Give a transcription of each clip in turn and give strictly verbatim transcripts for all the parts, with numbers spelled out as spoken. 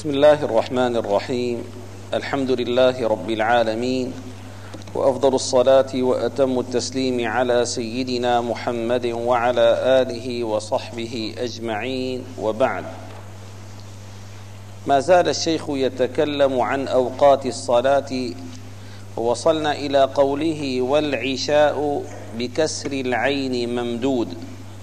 بسم الله الرحمن الرحيم. الحمد لله رب العالمين، وأفضل الصلاة وأتم التسليم على سيدنا محمد وعلى آله وصحبه أجمعين، وبعد. ما زال الشيخ يتكلم عن أوقات الصلاة، ووصلنا إلى قوله: والعشاء بكسر العين ممدود.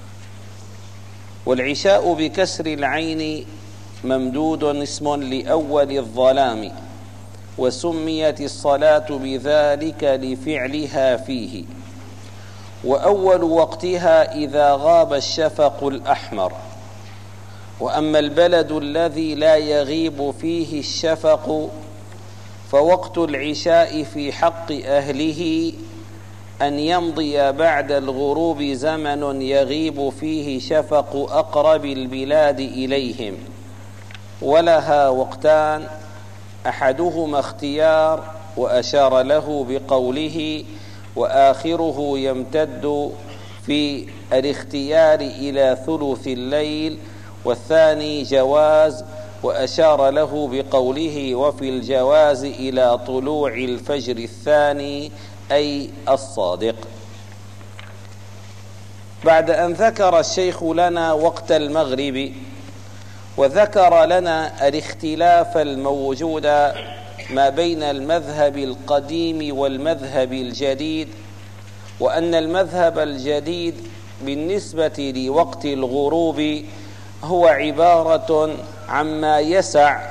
والعشاء بكسر العين ممدود اسم لأول الظلام، وسميت الصلاة بذلك لفعلها فيه، وأول وقتها إذا غاب الشفق الأحمر. وأما البلد الذي لا يغيب فيه الشفق فوقت العشاء في حق أهله أن يمضي بعد الغروب زمن يغيب فيه شفق أقرب البلاد إليهم، ولها وقتان، أحدهما اختيار وأشار له بقوله: وآخره يمتد في الاختيار إلى ثلث الليل، والثاني جواز وأشار له بقوله: وفي الجواز إلى طلوع الفجر الثاني أي الصادق. بعد أن ذكر الشيخ لنا وقت المغرب، وذكر لنا الاختلاف الموجود ما بين المذهب القديم والمذهب الجديد، وأن المذهب الجديد بالنسبة لوقت الغروب هو عبارة عما يسع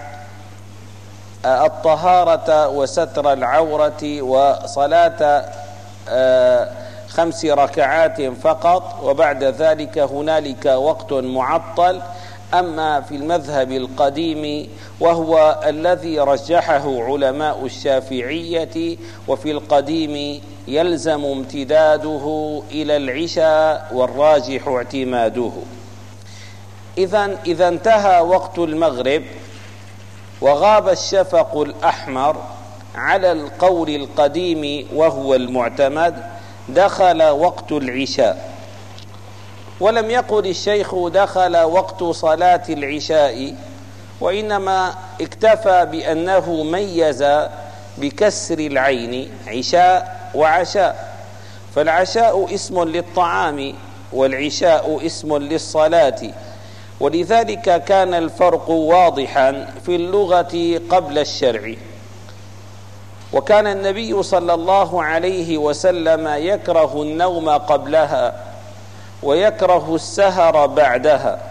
الطهارة وستر العورة وصلاة خمس ركعات فقط، وبعد ذلك هنالك وقت معطل. أما في المذهب القديم وهو الذي رجحه علماء الشافعية، وفي القديم يلزم امتداده إلى العشاء والراجح اعتماده. إذن إذا انتهى وقت المغرب وغاب الشفق الأحمر على القول القديم وهو المعتمد، دخل وقت العشاء. ولم يقل الشيخ دخل وقت صلاة العشاء، وإنما اكتفى بأنه ميز بكسر العين عشاء وعشاء، فالعشاء اسم للطعام والعشاء اسم للصلاة، ولذلك كان الفرق واضحا في اللغة قبل الشرع. وكان النبي صلى الله عليه وسلم يكره النوم قبلها ويكره السهر بعدها،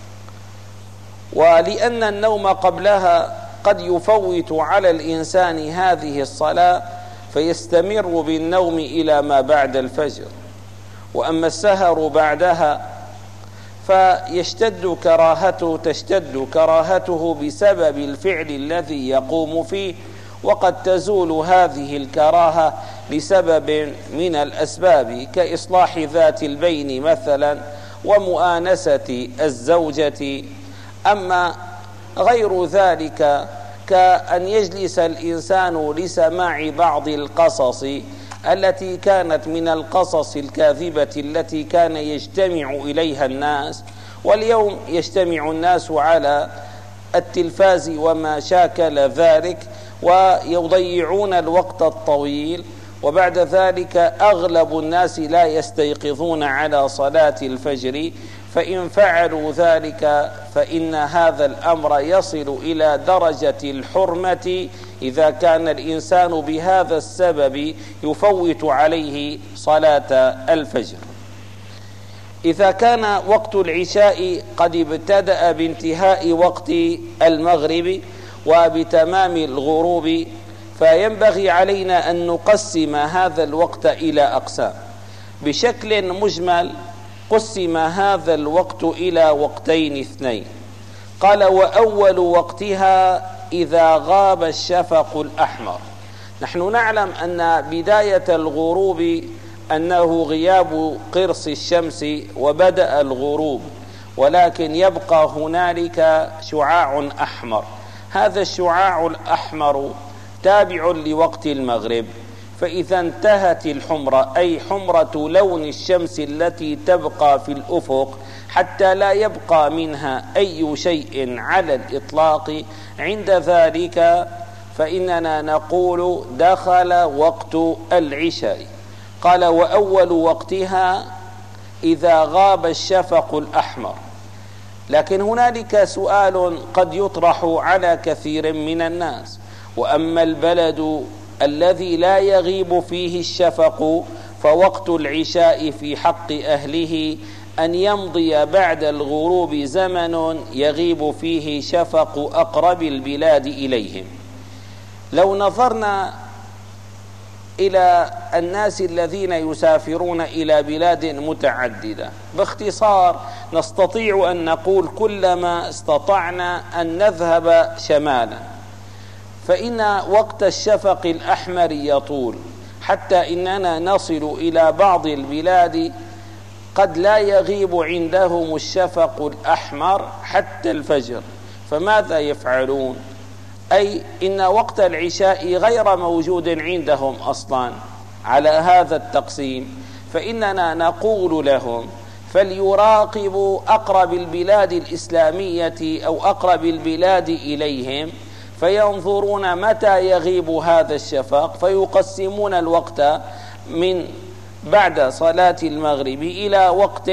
ولأن النوم قبلها قد يفوت على الإنسان هذه الصلاة فيستمر بالنوم إلى ما بعد الفجر، وأما السهر بعدها فيشتد كراهته تشتد كراهته بسبب الفعل الذي يقوم فيه، وقد تزول هذه الكراهة لسبب من الأسباب كإصلاح ذات البين مثلا ومؤانسة الزوجة. أما غير ذلك كأن يجلس الإنسان لسماع بعض القصص التي كانت من القصص الكاذبة التي كان يجتمع إليها الناس، واليوم يجتمع الناس على التلفاز وما شاكل ذلك ويضيعون الوقت الطويل، وبعد ذلك أغلب الناس لا يستيقظون على صلاة الفجر. فإن فعلوا ذلك فإن هذا الأمر يصل إلى درجة الحرمة إذا كان الإنسان بهذا السبب يفوت عليه صلاة الفجر. إذا كان وقت العشاء قد ابتدأ بانتهاء وقت المغرب وبتمام الغروب، فينبغي علينا أن نقسم هذا الوقت إلى أقسام. بشكل مجمل قسم هذا الوقت إلى وقتين اثنين. قال: وأول وقتها إذا غاب الشفق الأحمر. نحن نعلم أن بداية الغروب أنه غياب قرص الشمس وبدأ الغروب، ولكن يبقى هنالك شعاع أحمر. هذا الشعاع الأحمر تابع لوقت المغرب، فإذا انتهت الحمرة أي حمرة لون الشمس التي تبقى في الأفق حتى لا يبقى منها أي شيء على الإطلاق، عند ذلك فإننا نقول دخل وقت العشاء. قال وأول وقتها إذا غاب الشفق الأحمر. لكن هنالك سؤال قد يطرح على كثير من الناس: وأما البلد الذي لا يغيب فيه الشفق فوقت العشاء في حق أهله أن يمضي بعد الغروب زمن يغيب فيه شفق أقرب البلاد إليهم. لو نظرنا إلى الناس الذين يسافرون إلى بلاد متعددة باختصار نستطيع أن نقول كلما استطعنا أن نذهب شمالا فإن وقت الشفق الأحمر يطول، حتى إننا نصل إلى بعض البلاد قد لا يغيب عندهم الشفق الأحمر حتى الفجر. فماذا يفعلون؟ أي إن وقت العشاء غير موجود عندهم أصلا. على هذا التقسيم فإننا نقول لهم فليراقبوا أقرب البلاد الإسلامية أو أقرب البلاد إليهم فينظرون متى يغيب هذا الشفق، فيقسمون الوقت من بعد صلاة المغرب إلى وقت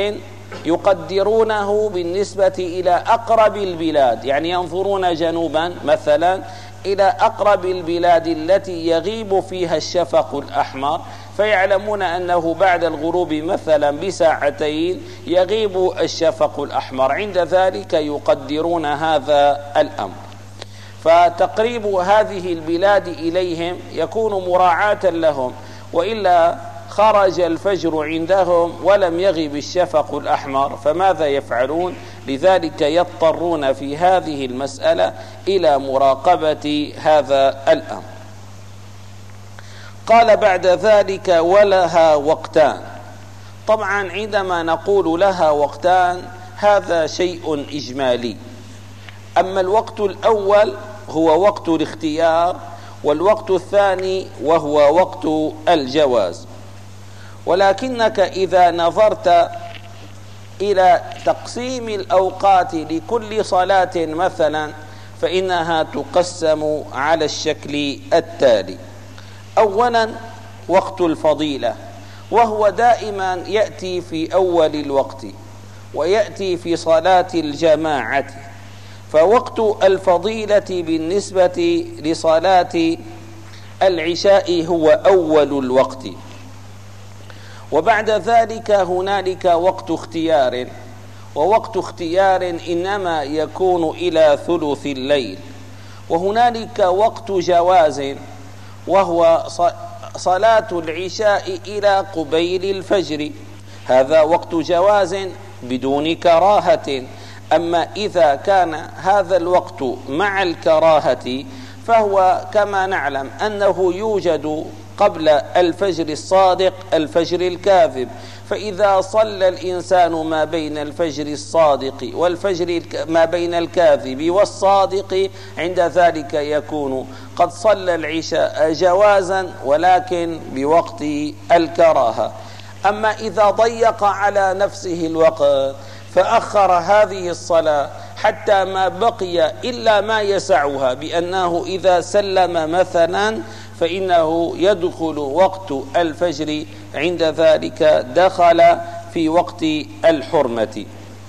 يقدرونه بالنسبة إلى أقرب البلاد، يعني ينظرون جنوبا مثلا إلى أقرب البلاد التي يغيب فيها الشفق الأحمر، فيعلمون أنه بعد الغروب مثلا بساعتين يغيب الشفق الأحمر، عند ذلك يقدرون هذا الأمر. فتقريب هذه البلاد إليهم يكون مراعاة لهم، وإلا خرج الفجر عندهم ولم يغب الشفق الأحمر فماذا يفعلون؟ لذلك يضطرون في هذه المسألة إلى مراقبة هذا الأمر. قال بعد ذلك ولها وقتان. طبعا عندما نقول لها وقتان هذا شيء إجمالي. أما الوقت الأول هو وقت الاختيار، والوقت الثاني وهو وقت الجواز. ولكنك إذا نظرت إلى تقسيم الأوقات لكل صلاة مثلا فإنها تقسم على الشكل التالي: أولا وقت الفضيلة، وهو دائما يأتي في أول الوقت ويأتي في صلاة الجماعة. فوقت الفضيلة بالنسبة لصلاة العشاء هو أول الوقت. وبعد ذلك هنالك وقت اختيار، ووقت اختيار إنما يكون إلى ثلث الليل. وهنالك وقت جواز، وهو صلاة العشاء إلى قبيل الفجر، هذا وقت جواز بدون كراهة. أما إذا كان هذا الوقت مع الكراهة فهو كما نعلم أنه يوجد قبل الفجر الصادق الفجر الكاذب، فإذا صلى الإنسان ما بين الفجر الصادق والفجر ما بين الكاذب والصادق عند ذلك يكون قد صلى العشاء جوازا ولكن بوقت الكراهة. أما إذا ضيق على نفسه الوقت فأخر هذه الصلاة حتى ما بقي إلا ما يسعها، بأنه إذا سلم مثلا فإنه يدخل وقت الفجر، عند ذلك دخل في وقت الحرمة.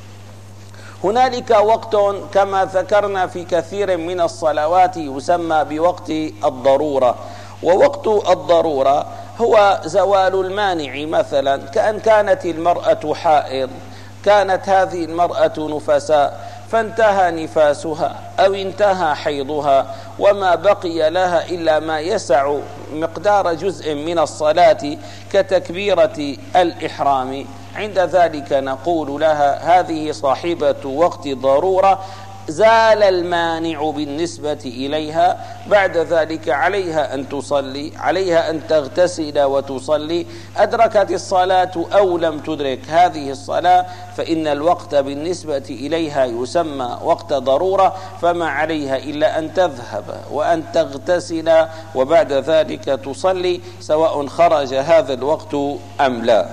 هنالك وقت كما ذكرنا في كثير من الصلوات يسمى بوقت الضرورة، ووقت الضرورة هو زوال المانع، مثلا كأن كانت المرأة حائض، كانت هذه المرأة نفساء فانتهى نفاسها أو انتهى حيضها وما بقي لها إلا ما يسع مقدار جزء من الصلاة كتكبيرة الإحرام، عند ذلك نقول لها هذه صاحبة وقت ضرورة زال المانع بالنسبة إليها، بعد ذلك عليها أن تصلي، عليها أن تغتسل وتصلي. أدركت الصلاة أو لم تدرك هذه الصلاة فإن الوقت بالنسبة إليها يسمى وقت ضرورة، فما عليها إلا أن تذهب وأن تغتسل وبعد ذلك تصلي سواء خرج هذا الوقت أم لا.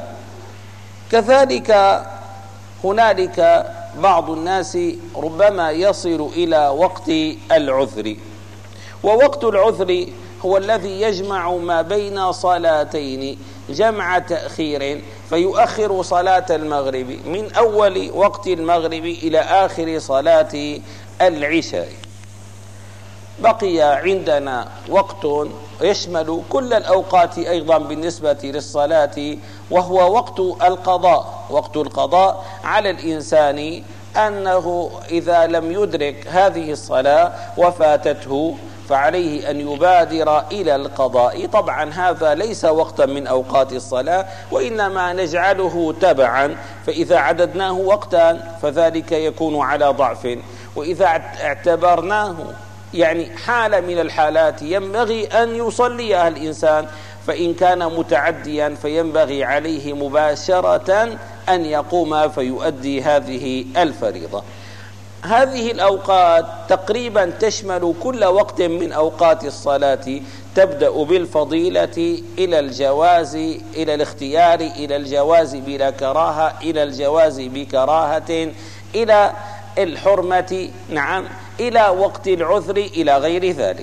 كذلك هنالك بعض الناس ربما يصل إلى وقت العذر، ووقت العذر هو الذي يجمع ما بين صلاتين جمع تأخير، فيؤخر صلاة المغرب من أول وقت المغرب إلى آخر صلاة العشاء. بقي عندنا وقت يشمل كل الأوقات أيضا بالنسبة للصلاة، وهو وقت القضاء. وقت القضاء على الإنسان أنه إذا لم يدرك هذه الصلاة وفاتته فعليه أن يبادر إلى القضاء. طبعا هذا ليس وقتا من أوقات الصلاة، وإنما نجعله تبعا، فإذا عددناه وقتا فذلك يكون على ضعف، وإذا اعتبرناه يعني حالة من الحالات ينبغي أن يصليها الإنسان، فإن كان متعديا فينبغي عليه مباشرة أن يقوم فيؤدي هذه الفريضة. هذه الأوقات تقريبا تشمل كل وقت من أوقات الصلاة، تبدأ بالفضيلة إلى الجواز، إلى الاختيار، إلى الجواز بلا كراهة، إلى الجواز بكراهة، إلى الحرمة، نعم، إلى وقت العذر، إلى غير ذلك.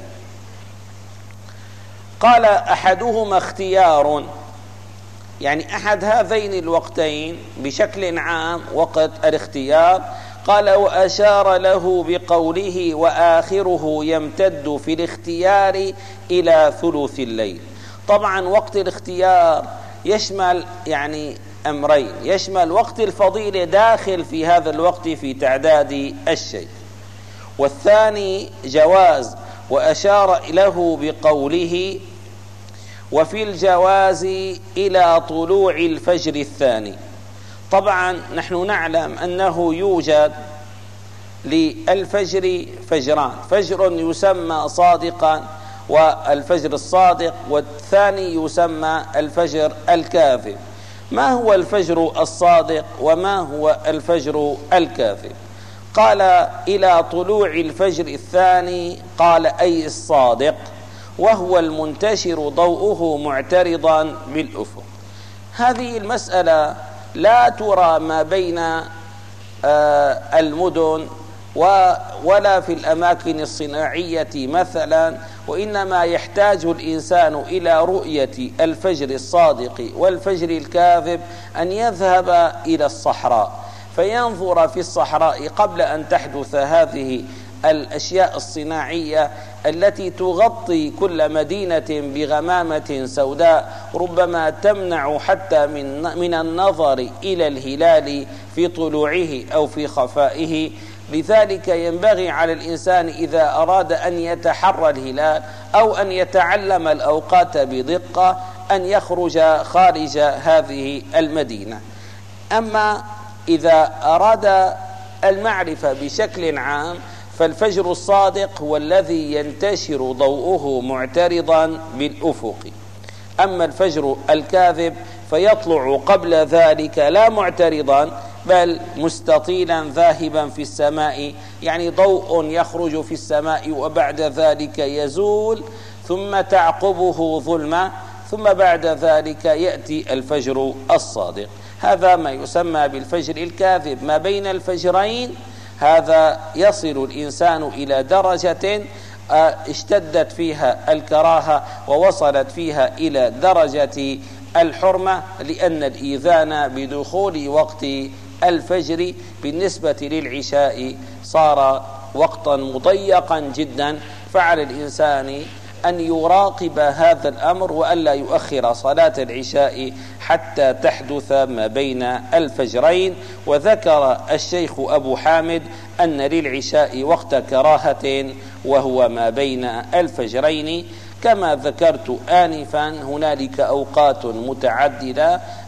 قال أحدهما اختيار، يعني أحد هذين الوقتين بشكل عام وقت الاختيار. قال وأشار له بقوله وآخره يمتد في الاختيار إلى ثلث الليل. طبعا وقت الاختيار يشمل يعني أمرين، يشمل وقت الفضيلة داخل في هذا الوقت في تعداد الشيء، والثاني جواز. وأشار له بقوله وفي الجواز إلى طلوع الفجر الثاني. طبعا نحن نعلم أنه يوجد للفجر فجران، فجر يسمى صادقا والفجر الصادق، والثاني يسمى الفجر الكاذب. ما هو الفجر الصادق وما هو الفجر الكاذب؟ قال إلى طلوع الفجر الثاني، قال أي الصادق، وهو المنتشر ضوءه معترضا بالأفق. هذه المسألة لا ترى ما بين المدن ولا في الأماكن الصناعية مثلا، وإنما يحتاج الإنسان إلى رؤية الفجر الصادق والفجر الكاذب أن يذهب إلى الصحراء فينظر في الصحراء قبل أن تحدث هذه الأشياء الصناعية التي تغطي كل مدينة بغمامة سوداء ربما تمنع حتى من من النظر إلى الهلال في طلوعه أو في خفائه. لذلك ينبغي على الإنسان إذا أراد أن يتحرى الهلال أو أن يتعلم الأوقات بدقة أن يخرج خارج هذه المدينة. أما إذا أراد المعرفة بشكل عام فالفجر الصادق هو الذي ينتشر ضوءه معترضا بالأفق، أما الفجر الكاذب فيطلع قبل ذلك لا معترضا بل مستطيلا ذاهبا في السماء، يعني ضوء يخرج في السماء وبعد ذلك يزول ثم تعقبه ظلمة، ثم بعد ذلك يأتي الفجر الصادق. هذا ما يسمى بالفجر الكاذب. ما بين الفجرين هذا يصل الإنسان إلى درجة اشتدت فيها الكراهة ووصلت فيها إلى درجة الحرمة، لأن الإيذان بدخول وقت الفجر بالنسبة للعشاء صار وقتا مضيقا جدا، فعلى الإنسان أن يراقب هذا الأمر وألا يؤخر صلاة العشاء حتى تحدث ما بين الفجرين. وذكر الشيخ أبو حامد أن للعشاء وقت كراهة وهو ما بين الفجرين. كما ذكرت آنفا هنالك أوقات متعددة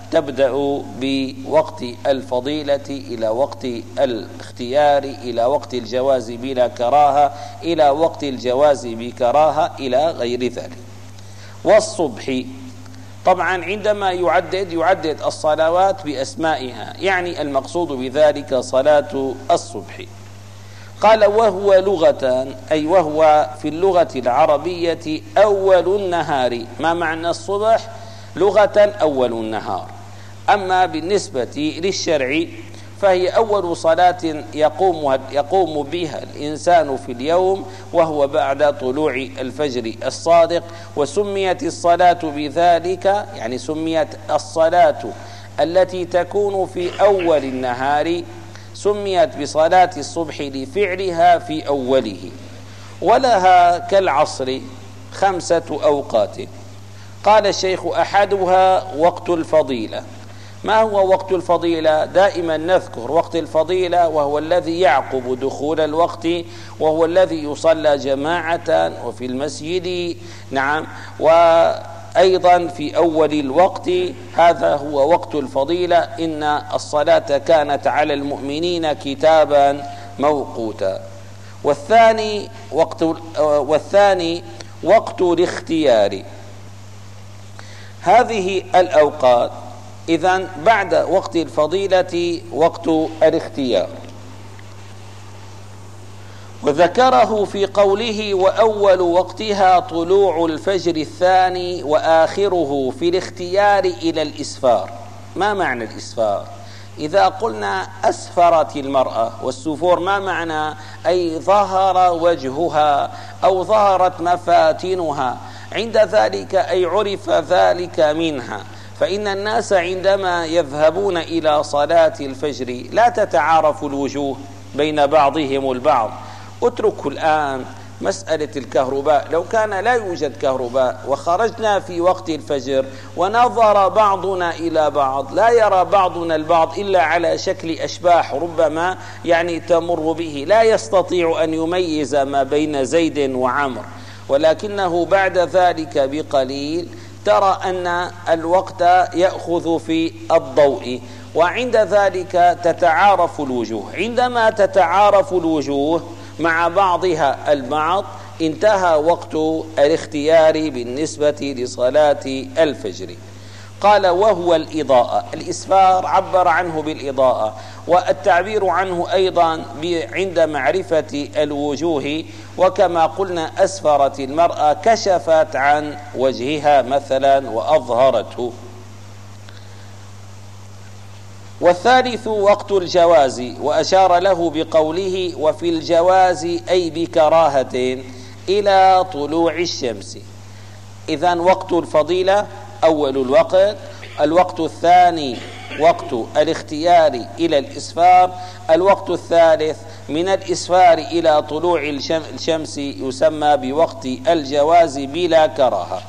تبدأ بوقت الفضيلة إلى وقت الاختيار إلى وقت الجواز بلا كراهة إلى وقت الجواز بكراهة إلى غير ذلك. والصبح طبعا عندما يعدد يعدد الصلوات بأسمائها، يعني المقصود بذلك صلاة الصبح. قال وهو لغة أي وهو في اللغة العربية أول النهار. ما معنى الصبح؟ لغة أول النهار. أما بالنسبة للشرع فهي أول صلاة يقوم يقوم بها الإنسان في اليوم، وهو بعد طلوع الفجر الصادق. وسميت الصلاة بذلك، يعني سميت الصلاة التي تكون في أول النهار سميت بصلاة الصبح لفعلها في أوله. ولها كالعصر خمسة أوقات. قال الشيخ أحدها وقت الفضيلة. ما هو وقت الفضيلة؟ دائما نذكر وقت الفضيلة وهو الذي يعقب دخول الوقت، وهو الذي يصلى جماعة وفي المسجد، نعم، وأيضا في أول الوقت. هذا هو وقت الفضيلة. إن الصلاة كانت على المؤمنين كتابا موقوتا. والثاني وقت والثاني وقت الاختيار. هذه الأوقات إذن بعد وقت الفضيلة وقت الاختيار. وذكره في قوله وأول وقتها طلوع الفجر الثاني وآخره في الاختيار إلى الإسفار. ما معنى الإسفار؟ إذا قلنا أسفرت المرأة، والسفور ما معنى؟ أي ظهر وجهها أو ظهرت مفاتنها. عند ذلك أي عرف ذلك منها. فإن الناس عندما يذهبون إلى صلاة الفجر لا تتعارف الوجوه بين بعضهم البعض. اتركوا الآن مسألة الكهرباء. لو كان لا يوجد كهرباء وخرجنا في وقت الفجر ونظر بعضنا إلى بعض لا يرى بعضنا البعض إلا على شكل أشباح ربما يعني تمر به، لا يستطيع أن يميز ما بين زيد وعمر. ولكنه بعد ذلك بقليل ترى أن الوقت يأخذ في الضوء، وعند ذلك تتعارف الوجوه. عندما تتعارف الوجوه مع بعضها البعض انتهى وقت الاختيار بالنسبة لصلاة الفجر. قال وهو الإضاءة. الإسفار عبر عنه بالإضاءة، والتعبير عنه أيضا عند معرفة الوجوه. وكما قلنا أسفرت المرأة كشفت عن وجهها مثلا وأظهرته. والثالث وقت الجواز، وأشار له بقوله وفي الجواز أي بكراهة إلى طلوع الشمس. إذن وقت الفضيلة أول الوقت. الوقت الثاني وقت الاختيار إلى الإسفار. الوقت الثالث من الإسفار إلى طلوع الشمس يسمى بوقت الجواز بلا كراهة.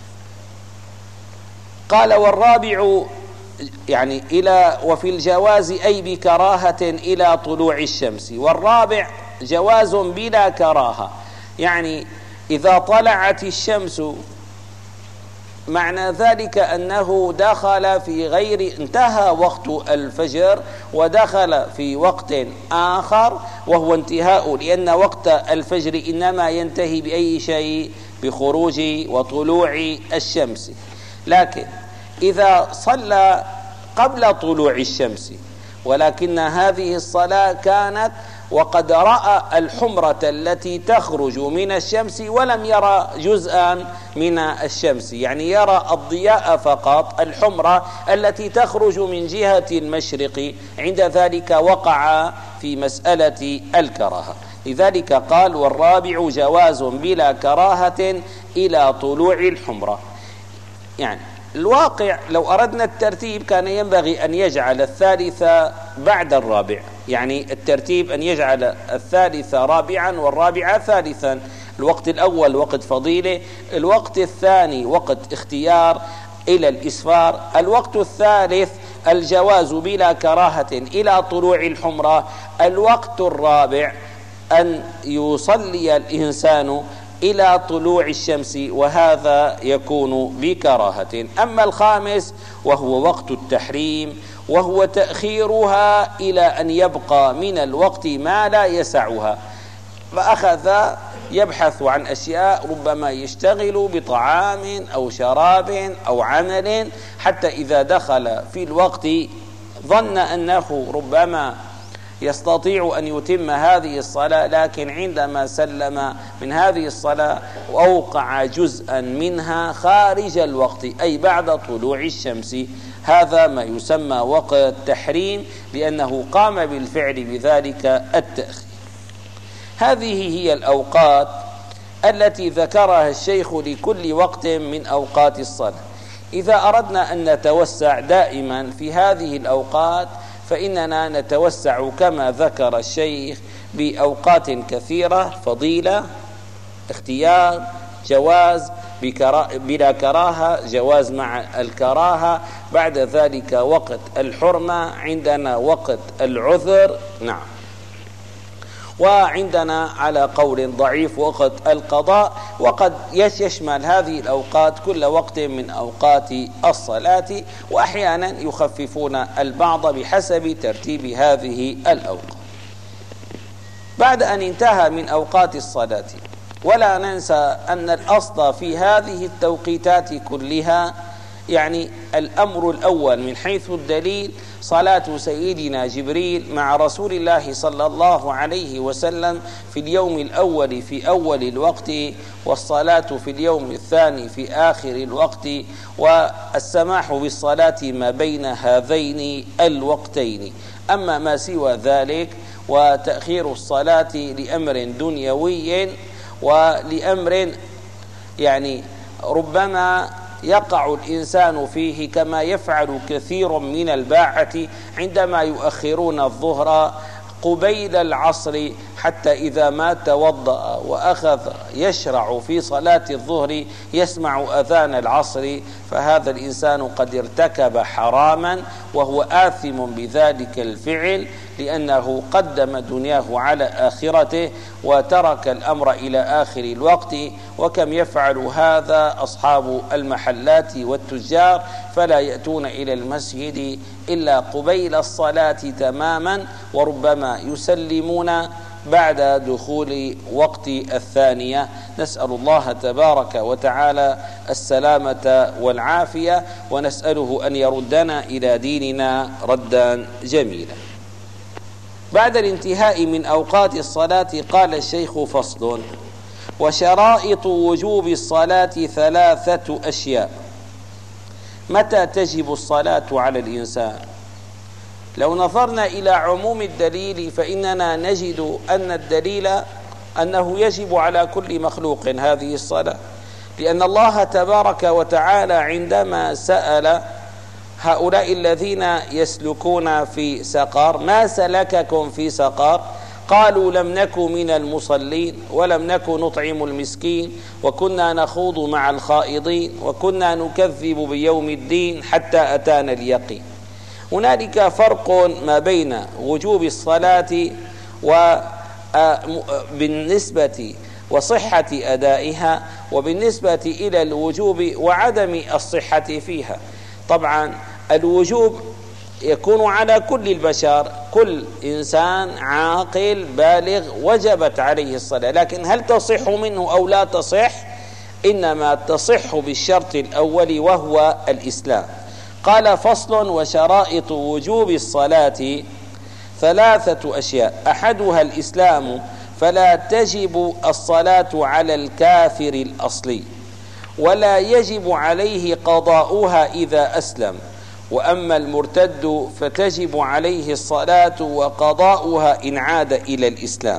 قال والرابع يعني إلى وفي الجواز أي بكراهة إلى طلوع الشمس. والرابع جواز بلا كراهة، يعني إذا طلعت الشمس معنى ذلك أنه دخل في غير انتهى وقت الفجر ودخل في وقت آخر وهو انتهاء، لأن وقت الفجر إنما ينتهي بأي شيء؟ بخروج وطلوع الشمس. لكن إذا صلى قبل طلوع الشمس ولكن هذه الصلاة كانت وقد رأى الحمرة التي تخرج من الشمس ولم يرى جزءا من الشمس، يعني يرى الضياء فقط، الحمرة التي تخرج من جهة المشرق، عند ذلك وقع في مسألة الكراهة. لذلك قال والرابع جواز بلا كراهة إلى طلوع الحمرة. يعني الواقع لو أردنا الترتيب كان ينبغي أن يجعل الثالث بعد الرابع، يعني الترتيب أن يجعل الثالث رابعا والرابع ثالثا. الوقت الأول وقت فضيلة، الوقت الثاني وقت اختيار إلى الإسفار، الوقت الثالث الجواز بلا كراهة إلى طلوع الحمرة، الوقت الرابع أن يصلي الإنسان إلى طلوع الشمس، وهذا يكون بكراهة. أما الخامس وهو وقت التحريم، وهو تأخيرها إلى أن يبقى من الوقت ما لا يسعها، فأخذ يبحث عن أشياء ربما يشتغل بطعام أو شراب أو عمل، حتى إذا دخل في الوقت ظن أنه ربما يستطيع أن يتم هذه الصلاة، لكن عندما سلم من هذه الصلاة وأوقع جزءا منها خارج الوقت أي بعد طلوع الشمس، هذا ما يسمى وقت تحريم، لأنه قام بالفعل بذلك التأخير. هذه هي الأوقات التي ذكرها الشيخ لكل وقت من أوقات الصلاة. إذا أردنا أن نتوسع دائما في هذه الأوقات فإننا نتوسع كما ذكر الشيخ بأوقات كثيرة: فضيلة، اختيار، جواز، بلا كراهة، جواز مع الكراهة، بعد ذلك وقت الحرمة، عندنا وقت العذر، نعم، وعندنا على قول ضعيف وقت القضاء. وقد يشمل هذه الأوقات كل وقت من أوقات الصلاة، وأحيانا يخففون البعض بحسب ترتيب هذه الأوقات. بعد أن انتهى من أوقات الصلاة، ولا ننسى أن الأصل في هذه التوقيتات كلها، يعني الأمر الأول من حيث الدليل، صلاة سيدنا جبريل مع رسول الله صلى الله عليه وسلم في اليوم الأول في أول الوقت، والصلاة في اليوم الثاني في آخر الوقت، والسماح بالصلاة ما بين هذين الوقتين. أما ما سوى ذلك وتأخير الصلاة لأمر دنيوي ولأمر يعني ربما يقع الإنسان فيه، كما يفعل كثير من الباعة عندما يؤخرون الظهر قبيل العصر، حتى إذا ما توضأ وأخذ يشرع في صلاة الظهر يسمع أذان العصر، فهذا الإنسان قد ارتكب حراما وهو آثم بذلك الفعل، لأنه قدم دنياه على آخرته وترك الأمر إلى آخر الوقت. وكم يفعل هذا أصحاب المحلات والتجار، فلا يأتون إلى المسجد إلا قبيل الصلاة تماما، وربما يسلمون بعد دخول وقت الثانية. نسأل الله تبارك وتعالى السلامة والعافية، ونسأله أن يردنا إلى ديننا ردا جميلا. بعد الانتهاء من أوقات الصلاة قال الشيخ: فصل: وشرائط وجوب الصلاة ثلاثة أشياء. متى تجب الصلاة على الإنسان؟ لو نظرنا إلى عموم الدليل فإننا نجد أن الدليل أنه يجب على كل مخلوق هذه الصلاة، لأن الله تبارك وتعالى عندما سأل هؤلاء الذين يسلكون في سقر: ما سلككم في سقر؟ قالوا: لم نك من المصلين، ولم نك نطعم المسكين، وكنا نخوض مع الخائضين، وكنا نكذب بيوم الدين حتى أتانا اليقين. هنالك فرق ما بين وجوب الصلاة وبالنسبة وصحة أدائها، وبالنسبة إلى الوجوب وعدم الصحة فيها. طبعا الوجوب يكون على كل البشر، كل إنسان عاقل بالغ وجبت عليه الصلاة، لكن هل تصح منه أو لا تصح؟ إنما تصح بالشرط الأول وهو الإسلام. قال: فصل: وشرائط وجوب الصلاة ثلاثة أشياء، أحدها الإسلام، فلا تجب الصلاة على الكافر الأصلي، ولا يجب عليه قضاؤها إذا أسلم. وأما المرتد فتجب عليه الصلاة وقضاؤها إن عاد إلى الإسلام.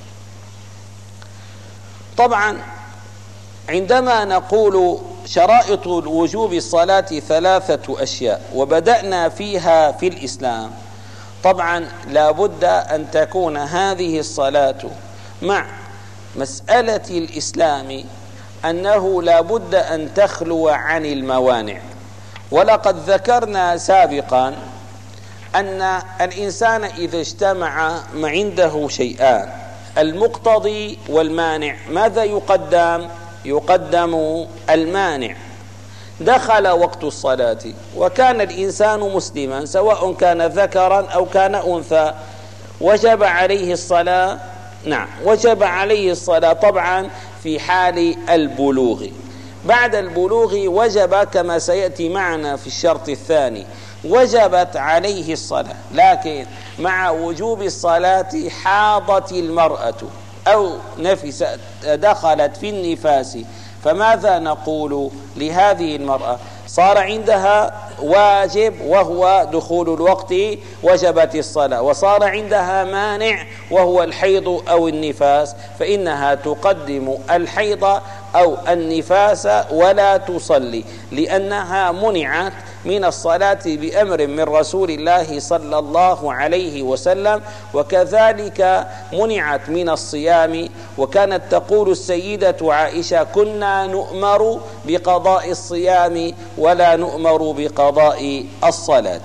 طبعا عندما نقول شرائط وجوب الصلاة ثلاثة أشياء وبدأنا فيها في الإسلام، طبعا لا بد أن تكون هذه الصلاة مع مسألة الإسلام أنه لا بد أن تخلو عن الموانع. ولقد ذكرنا سابقا أن الإنسان إذا اجتمع عنده شيئان: المقتضي والمانع، ماذا يقدم؟ يقدم المانع. دخل وقت الصلاة وكان الإنسان مسلما سواء كان ذكرا أو كان أنثى، وجب عليه الصلاة. نعم، وجب عليه الصلاة طبعا في حال البلوغ. بعد البلوغ وجب كما سيأتي معنا في الشرط الثاني، وجبت عليه الصلاة. لكن مع وجوب الصلاة حاضت المرأة أو نفست دخلت في النفاس، فماذا نقول لهذه المرأة؟ صار عندها واجب وهو دخول الوقت وجبت الصلاة، وصار عندها مانع وهو الحيض أو النفاس، فإنها تقدم الحيض أو النفاس ولا تصلي، لأنها منعت من الصلاة بأمر من رسول الله صلى الله عليه وسلم، وكذلك منعت من الصيام. وكانت تقول السيدة عائشة: كنا نؤمر بقضاء الصيام ولا نؤمر بقضاء الصلاة.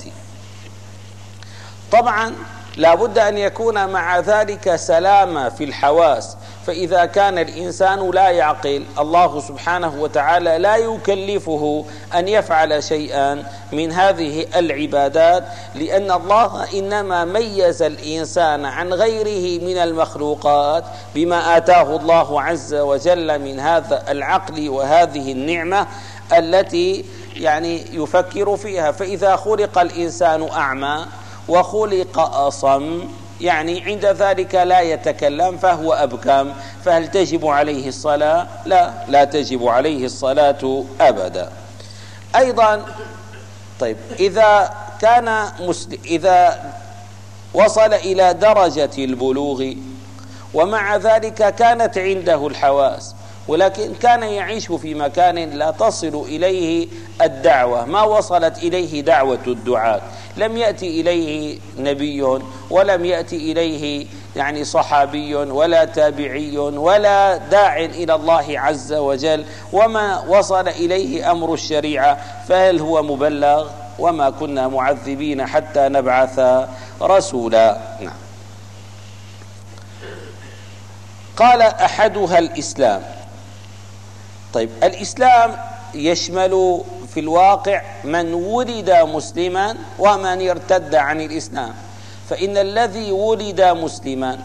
طبعا لا بد أن يكون مع ذلك سلامة في الحواس، فإذا كان الإنسان لا يعقل الله سبحانه وتعالى لا يكلفه أن يفعل شيئا من هذه العبادات، لأن الله إنما ميز الإنسان عن غيره من المخلوقات بما آتاه الله عز وجل من هذا العقل وهذه النعمة التي يعني يفكر فيها. فإذا خلق الإنسان أعمى وخلق أصم، يعني عند ذلك لا يتكلم فهو أبكم، فهل تجب عليه الصلاة؟ لا، لا تجب عليه الصلاة أبدا. أيضا طيب إذا كان مسلم، إذا وصل إلى درجة البلوغ ومع ذلك كانت عنده الحواس، ولكن كان يعيش في مكان لا تصل إليه الدعوة، ما وصلت إليه دعوة الدعاة، لم يأتي إليه نبي ولم يأتي إليه يعني صحابي ولا تابعي ولا داع إلى الله عز وجل، وما وصل إليه أمر الشريعة، فهل هو مبلغ؟ وما كنا معذبين حتى نبعث رسولا. نعم. قال أحدها الإسلام. طيب الإسلام يشمل في الواقع من ولد مسلما ومن ارتد عن الإسلام، فإن الذي ولد مسلما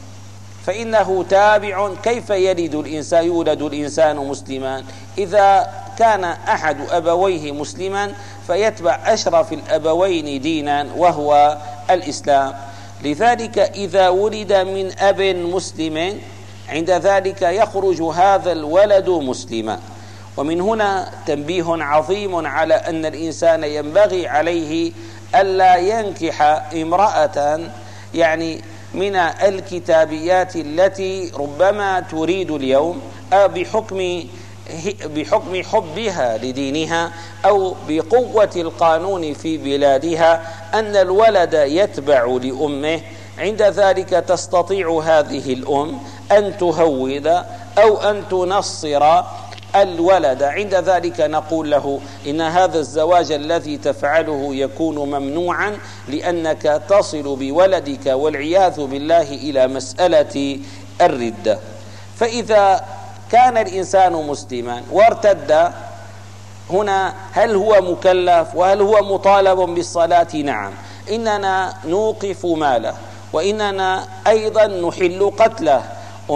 فإنه تابع. كيف يلد الإنسان يولد الإنسان مسلما؟ إذا كان أحد أبويه مسلما فيتبع أشرف الأبوين دينا وهو الإسلام. لذلك إذا ولد من أب مسلم عند ذلك يخرج هذا الولد مسلما. ومن هنا تنبيه عظيم على أن الإنسان ينبغي عليه ألا ينكح امرأة يعني من الكتابيات التي ربما تريد اليوم بحكم بحكم حبها لدينها أو بقوة القانون في بلادها أن الولد يتبع لأمه. عند ذلك تستطيع هذه الأم أن تهود أو أن تنصر الولد. عند ذلك نقول له إن هذا الزواج الذي تفعله يكون ممنوعا، لأنك تصل بولدك والعياذ بالله إلى مسألة الردة. فإذا كان الإنسان مسلما وارتد، هنا هل هو مكلف وهل هو مطالب بالصلاة؟ نعم، إننا نوقف ماله، وإننا أيضا نحل قتله،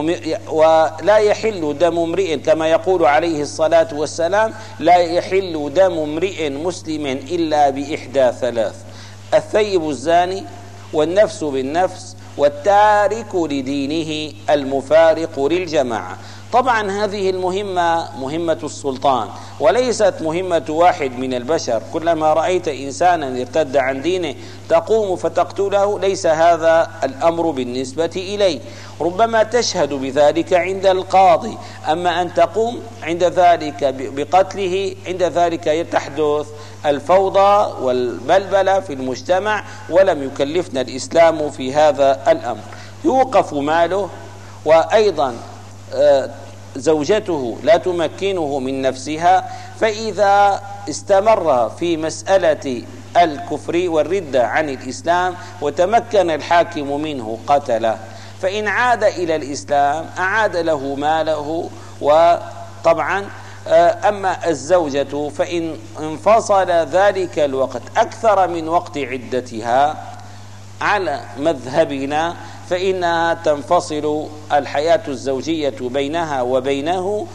ولا يحل دم امرئ كما يقول عليه الصلاة والسلام: لا يحل دم امرئ مسلم إلا بإحدى ثلاث: الثيب الزاني، والنفس بالنفس، والتارك لدينه المفارق للجماعة. طبعا هذه المهمة مهمة السلطان وليست مهمة واحد من البشر. كلما رأيت إنسانا ارتد عن دينه تقوم فتقتله، ليس هذا الأمر بالنسبة إليه. ربما تشهد بذلك عند القاضي، أما أن تقوم عند ذلك بقتله، عند ذلك تحدث الفوضى والبلبلة في المجتمع، ولم يكلفنا الإسلام في هذا الأمر. يوقف ماله، وأيضا زوجته لا تمكنه من نفسها، فإذا استمر في مسألة الكفر والردة عن الإسلام وتمكن الحاكم منه قتله. فإن عاد إلى الإسلام أعاد له ماله. وطبعا أما الزوجة فإن انفصل ذلك الوقت أكثر من وقت عدتها على مذهبنا فإنها تنفصل الحياة الزوجية بينها وبينه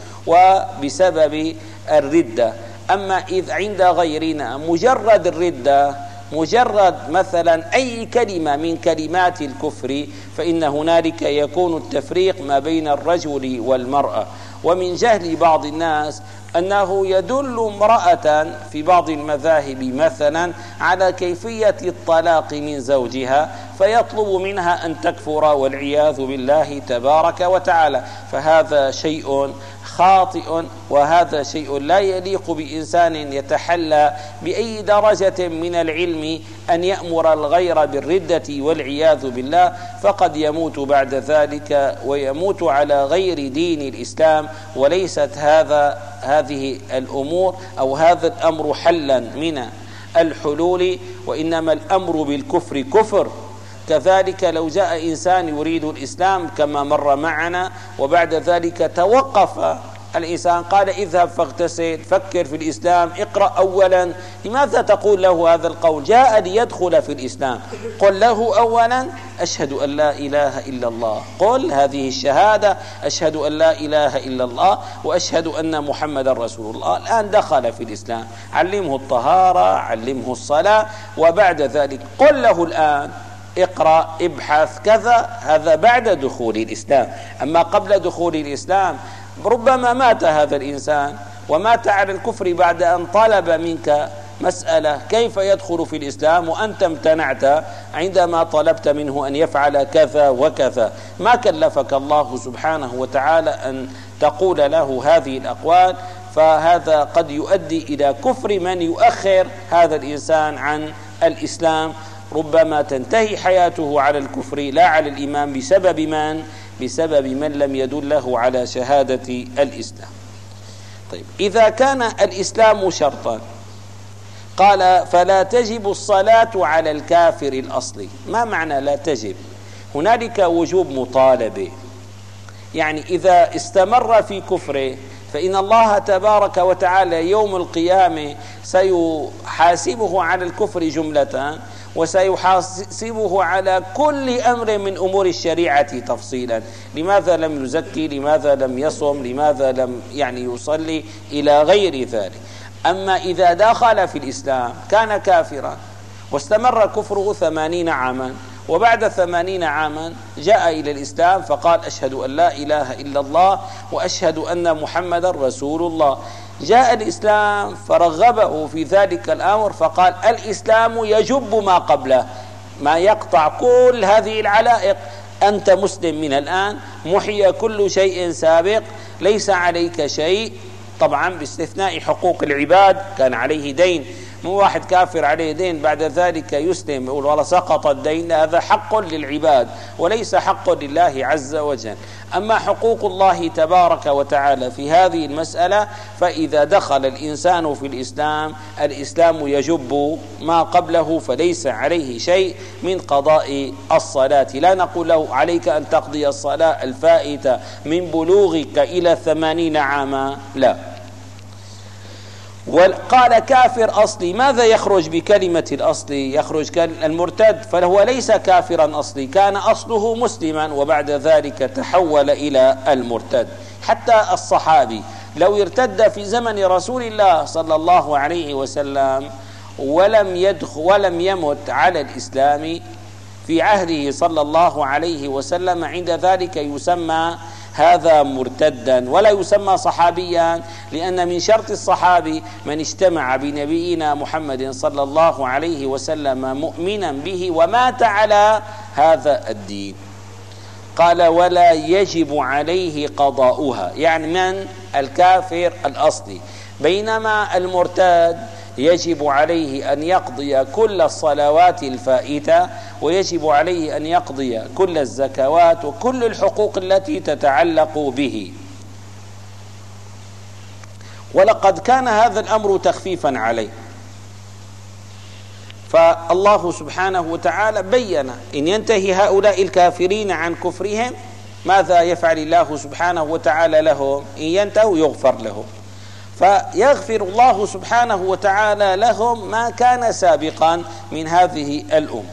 وبسبب الردة. أما إذ عند غيرنا مجرد الردة، مجرد مثلا أي كلمة من كلمات الكفر، فإن هنالك يكون التفريق ما بين الرجل والمرأة. ومن جهل بعض الناس أنه يدل امرأة في بعض المذاهب مثلا على كيفية الطلاق من زوجها فيطلب منها أن تكفر والعياذ بالله تبارك وتعالى، فهذا شيء خاطئ، وهذا شيء لا يليق بإنسان يتحلى بأي درجة من العلم أن يأمر الغير بالردة والعياذ بالله، فقد يموت بعد ذلك ويموت على غير دين الإسلام. وليست هذا هذه الأمور أو هذا الأمر حلا من الحلول، وإنما الأمر بالكفر كفر. كذلك لو جاء إنسان يريد الإسلام كما مر معنا وبعد ذلك توقف الإنسان قال اذهب فاغتسل، فكر في الإسلام، اقرأ أولا، لماذا تقول له هذا القول؟ جاء ليدخل في الإسلام، قل له أولا أشهد أن لا إله إلا الله، قل هذه الشهادة أشهد أن لا إله إلا الله وأشهد أن محمد رسول الله. الآن دخل في الإسلام، علمه الطهارة، علمه الصلاة، وبعد ذلك قل له الآن اقرأ، ابحث كذا، هذا بعد دخول الإسلام. أما قبل دخول الإسلام ربما مات هذا الإنسان ومات على الكفر بعد أن طلب منك مسألة كيف يدخل في الإسلام وأنت امتنعت عندما طلبت منه أن يفعل كذا وكذا. ما كلفك الله سبحانه وتعالى أن تقول له هذه الأقوال، فهذا قد يؤدي إلى كفر من يؤخر هذا الإنسان عن الإسلام. ربما تنتهي حياته على الكفر لا على الإيمان بسبب من؟ بسبب من لم يدله على شهادة الإسلام. طيب، إذا كان الإسلام شرطا قال فلا تجب الصلاة على الكافر الأصلي. ما معنى لا تجب؟ هنالك وجوب مطالبة، يعني إذا استمر في كفره فإن الله تبارك وتعالى يوم القيامة سيحاسبه على الكفر جملة وسيحاسبه على كل أمر من أمور الشريعة تفصيلا. لماذا لم يزكي؟ لماذا لم يصم؟ لماذا لم يعني يصلي؟ إلى غير ذلك. أما إذا دخل في الإسلام كان كافرا واستمر كفره ثمانين عاما، وبعد ثمانين عاما جاء إلى الإسلام فقال أشهد أن لا إله إلا الله وأشهد أن محمد رسول الله. جاء الإسلام فرغبه في ذلك الأمر فقال الإسلام يجب ما قبله، ما يقطع كل هذه العلائق. أنت مسلم من الآن، محي كل شيء سابق، ليس عليك شيء، طبعا باستثناء حقوق العباد، كان عليه دين، مو واحد كافر عليه دين بعد ذلك يسلم يقول والله سقط الدين، هذا حق للعباد وليس حق لله عز وجل. أما حقوق الله تبارك وتعالى في هذه المسألة فإذا دخل الإنسان في الإسلام الإسلام يجب ما قبله، فليس عليه شيء من قضاء الصلاة. لا نقول له عليك أن تقضي الصلاة الفائتة من بلوغك إلى ثمانين عاما، لا. وقال كافر أصلي، ماذا يخرج بكلمة الأصلي؟ يخرج المرتد، فهو ليس كافرا أصلي، كان أصله مسلما وبعد ذلك تحول إلى المرتد. حتى الصحابي لو ارتد في زمن رسول الله صلى الله عليه وسلم ولم يدخل ولم يمت على الإسلام في عهده صلى الله عليه وسلم، عند ذلك يسمى هذا مرتدا ولا يسمى صحابيا، لأن من شرط الصحابي من اجتمع بنبينا محمد صلى الله عليه وسلم مؤمنا به ومات على هذا الدين. قال ولا يجب عليه قضاؤها، يعني من الكافر الأصلي، بينما المرتد يجب عليه أن يقضي كل الصلوات الفائتة ويجب عليه أن يقضي كل الزكوات وكل الحقوق التي تتعلق به. ولقد كان هذا الأمر تخفيفا عليه، فالله سبحانه وتعالى بين إن ينتهي هؤلاء الكافرين عن كفرهم ماذا يفعل الله سبحانه وتعالى لهم؟ إن ينتهوا يغفر لهم، فيغفر الله سبحانه وتعالى لهم ما كان سابقا من هذه الأمور.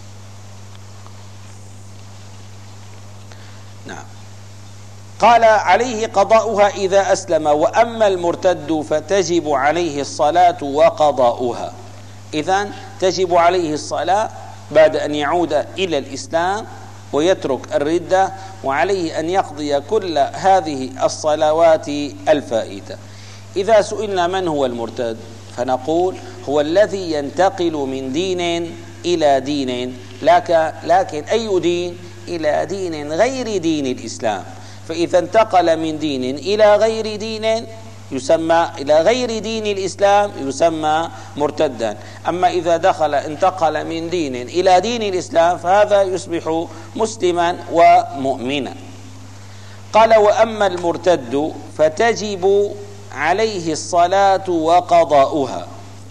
نعم. قال عليه قضاؤها إذا أسلم، وأما المرتد فتجب عليه الصلاة وقضاؤها. إذن تجب عليه الصلاة بعد أن يعود إلى الإسلام ويترك الردة، وعليه أن يقضي كل هذه الصلوات الفائتة. إذا سئلنا من هو المرتد فنقول هو الذي ينتقل من دين إلى دين، لكن أي دين؟ إلى دين غير دين الإسلام. فإذا انتقل من دين إلى غير دين يسمى إلى غير دين الإسلام يسمى مرتدا. أما إذا دخل انتقل من دين إلى دين الإسلام فهذا يصبح مسلما ومؤمنا. قال وأما المرتد فتجب عليه الصلاة وقضاؤها.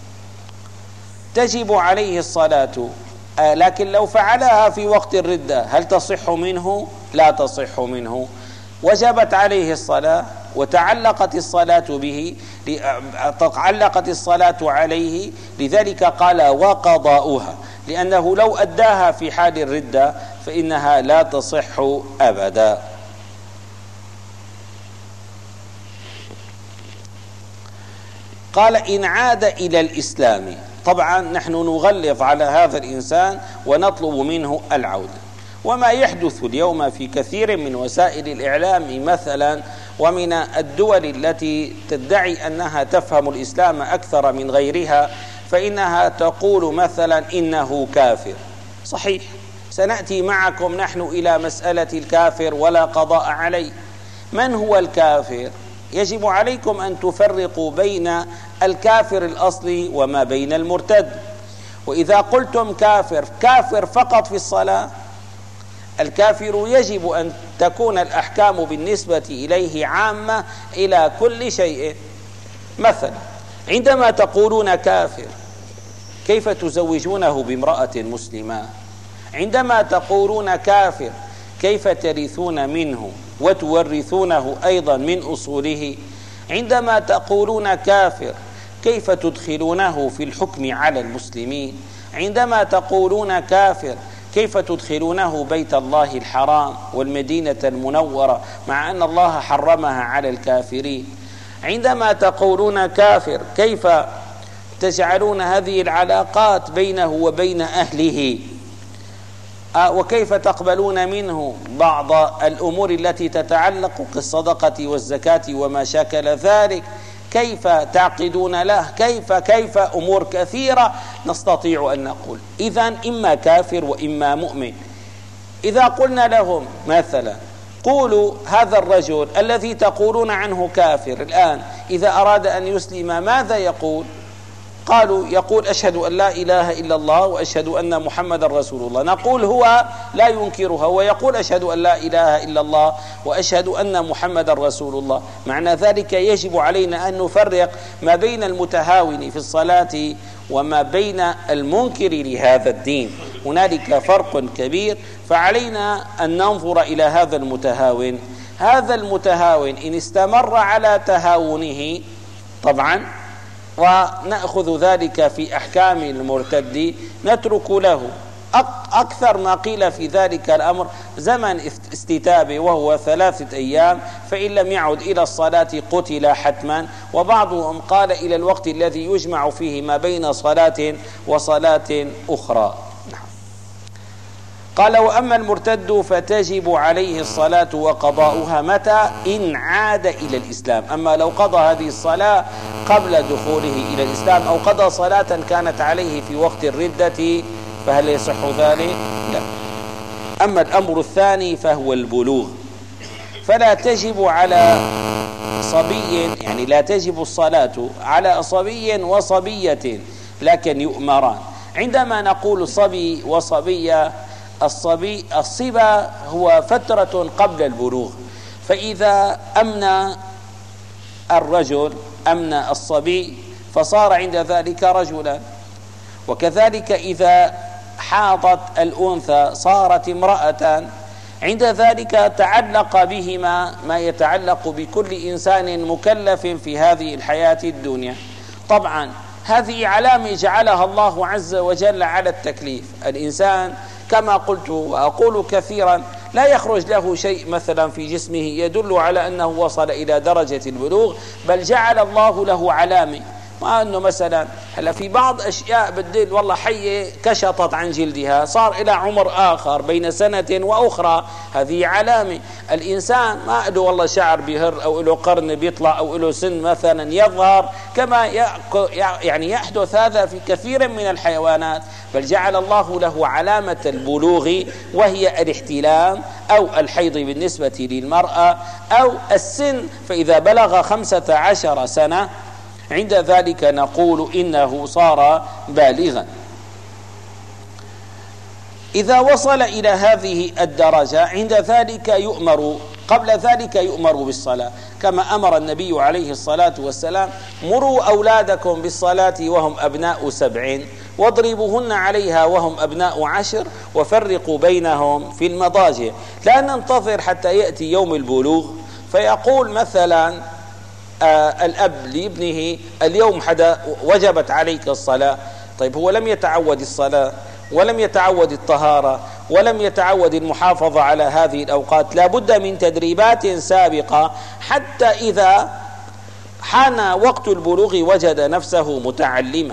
تجب عليه الصلاة، لكن لو فعلها في وقت الردة هل تصح منه؟ لا تصح منه. وجبت عليه الصلاة وتعلقت الصلاة به، تعلقت الصلاة عليه، لذلك قال وقضاؤها، لأنه لو أداها في حال الردة فإنها لا تصح أبدا. قال إن عاد إلى الإسلام. طبعا نحن نغلظ على هذا الإنسان ونطلب منه العودة، وما يحدث اليوم في كثير من وسائل الإعلام مثلا ومن الدول التي تدعي أنها تفهم الإسلام أكثر من غيرها، فإنها تقول مثلا إنه كافر. صحيح، سنأتي معكم نحن إلى مسألة الكافر ولا قضاء عليه. من هو الكافر؟ يجب عليكم أن تفرقوا بين الكافر الأصلي وما بين المرتد. وإذا قلتم كافر، كافر فقط في الصلاة؟ الكافر يجب أن تكون الأحكام بالنسبة إليه عامة إلى كل شيء. مثلا عندما تقولون كافر كيف تزوجونه بامرأة مسلمة؟ عندما تقولون كافر كيف ترثون منه وتورثونه أيضا من أصوله؟ عندما تقولون كافر كيف تدخلونه في الحكم على المسلمين؟ عندما تقولون كافر كيف تدخلونه بيت الله الحرام والمدينة المنورة مع أن الله حرمها على الكافرين؟ عندما تقولون كافر كيف تجعلون هذه العلاقات بينه وبين أهله؟ وكيف تقبلون منه بعض الأمور التي تتعلق بالصدقة والزكاة وما شاكل ذلك؟ كيف تعقدون له؟ كيف كيف أمور كثيرة نستطيع أن نقول. إذن إما كافر وإما مؤمن. إذا قلنا لهم مثلا قولوا هذا الرجل الذي تقولون عنه كافر الآن إذا أراد أن يسلم ماذا يقول؟ قالوا يقول أشهد أن لا إله إلا الله وأشهد أن محمد رسول الله. نقول هو لا ينكرها ويقول أشهد أن لا إله إلا الله وأشهد أن محمد رسول الله. معنى ذلك يجب علينا أن نفرق ما بين المتهاون في الصلاة وما بين المنكر لهذا الدين. هنالك فرق كبير، فعلينا أن ننظر إلى هذا المتهاون. هذا المتهاون إن استمر على تهاونه طبعا ونأخذ ذلك في أحكام المرتد نترك له. أكثر ما قيل في ذلك الأمر زمن استتابه وهو ثلاثة أيام، فإن لم يعد إلى الصلاة قتل حتما. وبعضهم قال إلى الوقت الذي يجمع فيه ما بين صلاة وصلاة أخرى. قال وأما المرتد فتجب عليه الصلاة وقضاؤها متى؟ إن عاد إلى الإسلام. أما لو قضى هذه الصلاة قبل دخوله إلى الإسلام أو قضى صلاة كانت عليه في وقت الردة فهل يصح ذلك؟ لا. أما الأمر الثاني فهو البلوغ، فلا تجب على صبي، يعني لا تجب الصلاة على صبي وصبية لكن يؤمران. عندما نقول صبي وصبية، الصبي الصبا هو فترة قبل البلوغ، فإذا أمن الرجل أمن الصبي فصار عند ذلك رجلا، وكذلك إذا حاضت الأنثى صارت امرأة، عند ذلك تعلق بهما ما يتعلق بكل إنسان مكلف في هذه الحياة الدنيا. طبعا هذه علامة جعلها الله عز وجل على التكليف. الإنسان كما قلت وأقول كثيرا لا يخرج له شيء مثلا في جسمه يدل على أنه وصل إلى درجة البلوغ، بل جعل الله له علامة. ما أنه مثلا هلا في بعض أشياء بتدل والله حية كشطت عن جلدها صار إلى عمر آخر بين سنة وأخرى، هذه علامة. الإنسان ما له والله شعر بيهر أو له قرن بيطلع أو له سن مثلا يظهر كما يعني يحدث هذا في كثير من الحيوانات، بل جعل الله له علامة البلوغ وهي الاحتلام أو الحيض بالنسبة للمرأة أو السن، فإذا بلغ خمسة عشر سنة عند ذلك نقول إنه صار بالغا. إذا وصل إلى هذه الدرجة عند ذلك يؤمر، قبل ذلك يؤمر بالصلاة كما أمر النبي عليه الصلاة والسلام: مروا أولادكم بالصلاة وهم أبناء سبع واضربوهن عليها وهم أبناء عشر وفرقوا بينهم في المضاجع. لا ننتظر حتى يأتي يوم البلوغ فيقول مثلا آه الأب لابنه: اليوم حدا وجبت عليك الصلاة. طيب هو لم يتعود الصلاة ولم يتعود الطهارة ولم يتعود المحافظة على هذه الأوقات، لا بد من تدريبات سابقة حتى إذا حان وقت البلوغ وجد نفسه متعلما.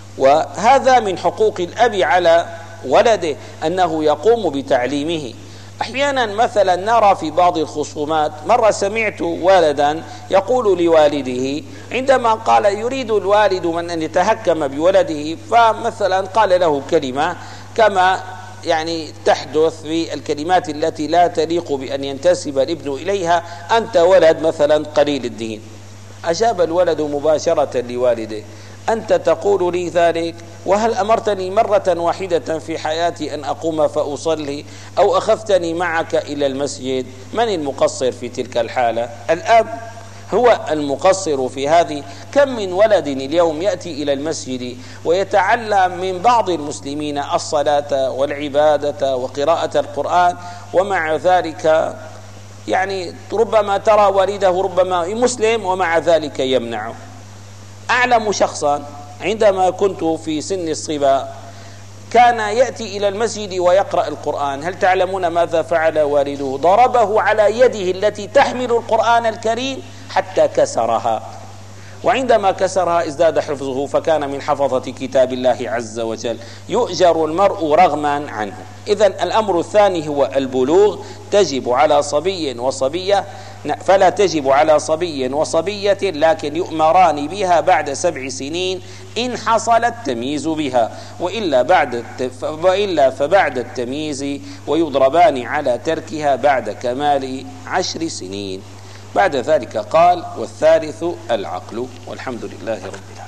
وهذا من حقوق الأب على ولده أنه يقوم بتعليمه. أحيانا مثلا نرى في بعض الخصومات، مرة سمعت والدا يقول لوالده عندما قال يريد الوالد من أن يتهكم بولده، فمثلا قال له كلمة كما يعني تحدث في الكلمات التي لا تليق بأن ينتسب الابن إليها: أنت ولد مثلا قليل الدين. أجاب الولد مباشرة لوالده: أنت تقول لي ذلك؟ وهل أمرتني مرة واحدة في حياتي أن أقوم فأصلي أو أخذتني معك إلى المسجد؟ من المقصر في تلك الحالة؟ الأب هو المقصر في هذه. كم من ولد اليوم يأتي إلى المسجد ويتعلم من بعض المسلمين الصلاة والعبادة وقراءة القرآن، ومع ذلك يعني ربما ترى والده ربما مسلم ومع ذلك يمنعه. أعلم شخصا عندما كنت في سن الصبا كان يأتي إلى المسجد ويقرأ القرآن. هل تعلمون ماذا فعل والده؟ ضربه على يده التي تحمل القرآن الكريم حتى كسرها، وعندما كسرها ازداد حفظه فكان من حفظة كتاب الله عز وجل. يؤجر المرء رغما عنه. إذن الأمر الثاني هو البلوغ. تجب على صبي وصبية، فلا تجب على صبي وصبية، لكن يؤمران بها بعد سبع سنين إن حصل التمييز بها، وإلا بعد وإلا فبعد التمييز، ويضربان على تركها بعد كمال عشر سنين. بعد ذلك قال: والثالث العقل. والحمد لله رب العالمين.